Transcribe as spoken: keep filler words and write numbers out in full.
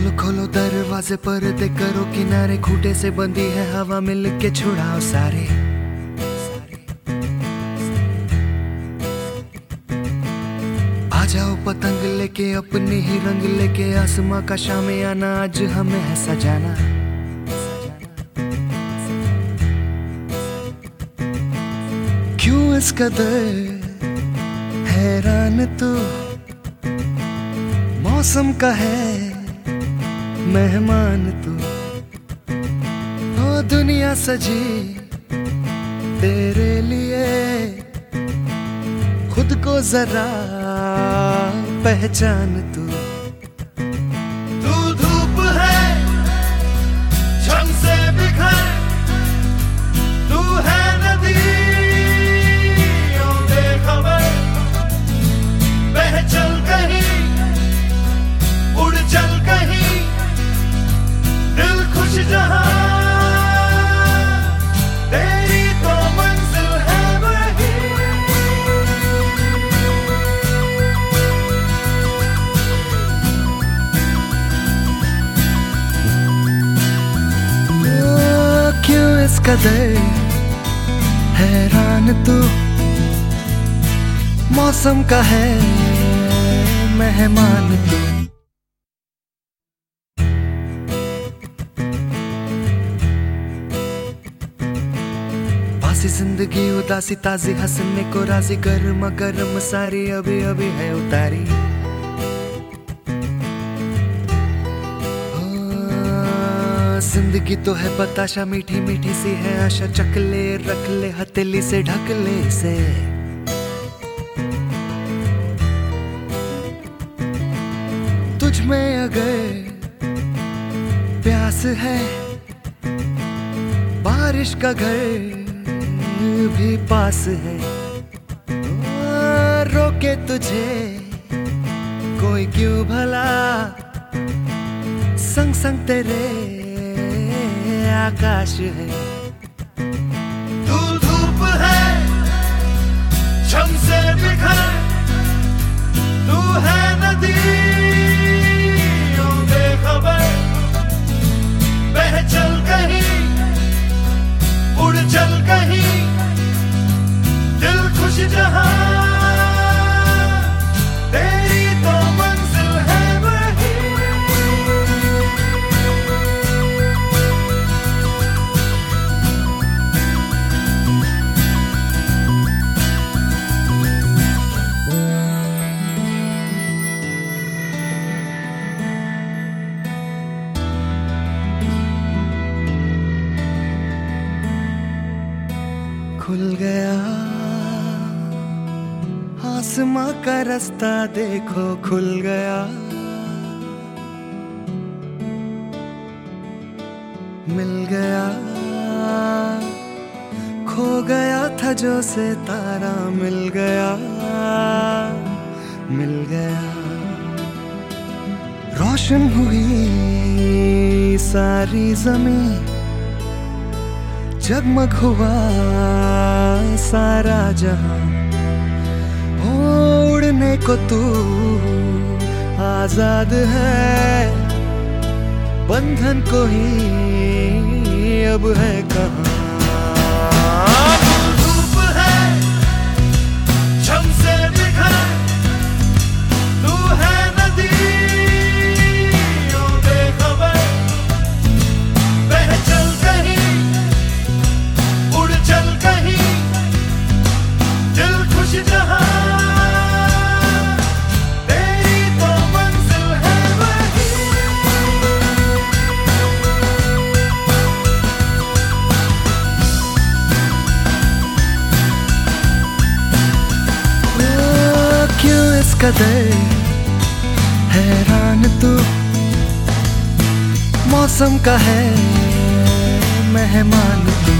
खोलो खोलो दरवाजे पर्दे करो किनारे, खूंटे से बंदी है हवा मिल के छुड़ाओ सारे। आ जाओ पतंग लेके अपने ही रंग लेके, आसमां का शामियाना आज हमें है सजाना। क्यों इस कदर हैरान तू, मौसम का है मेहमान तू। ओ दुनिया सजी तेरे लिए, खुद को जरा पहचान तू। तू धूप है छम से बिखर, तू है नदी बेखबर, बह चल कहीं उड़ चल कहीं, दिल खुश जहां तेरी तो मंजिल है वही। क्यों इस कदर हैरान तू, मौसम का है मेहमान तू। बासी जिंदगी उदासी ताजी हंसने को राजी, गर्मा गर्म सारी अभी अभी है उतारी। जिंदगी तो है बताशा मीठी मीठी सी है आशा, चकले रख ले हथेली से ढक ले से। तुझ में अगर प्यास है, बारिश का घर भी पास है। रोके तुझे कोई क्यों भला, संग संग तेरे आकाश है। तू धूप है छम से बिखर, तू है नदी बेखबर, बह चल कहीं उड़ चल कहीं, दिल खुश जहां तेरी तो मंजिल है वही। खुल गया आसमां का रास्ता देखो, खुल गया मिल गया, खो गया था जो सितारा, मिल गया मिल गया। रोशन हुई सारी जमीन, जगमग हुआ सारा जहां। उड़ने को तू आजाद है, बंधन को ही अब है कहां। धूप है छम से बिखर, तू है नदी बेखबर, बह चल कहीं उड़ चल कहीं, दिल खुश जहां तेरी तो मंजिल है वही। ओ, क्यों इस कदर हैरान तू, मौसम का है मेहमान तू।